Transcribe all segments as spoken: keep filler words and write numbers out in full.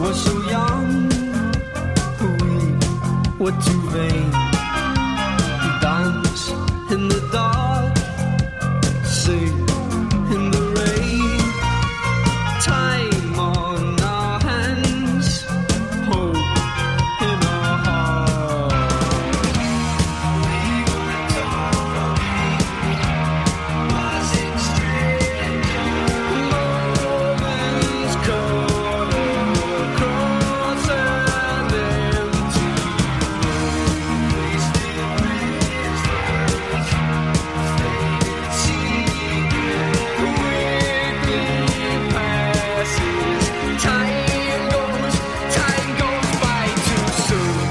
was so young, we were too vain. Dance in the dark, sing in the rain. Time on our hands, hope in our hearts. We were torn, was it strange? Moments caught across an empty road. Wasted breezes, faded secret, quickly passes. Time goes, time goes by too soon.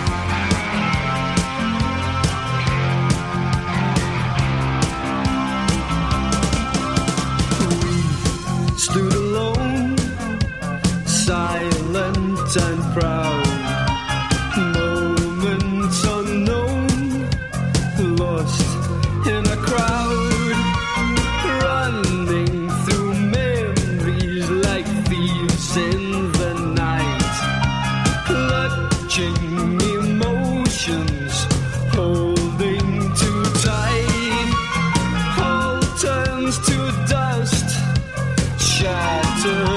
We stood alone, silent and proud. Moments unknown, lost in a crowd, running through memories like thieves in the night, clutching emotions, holding too tight. All turns to dust, shattered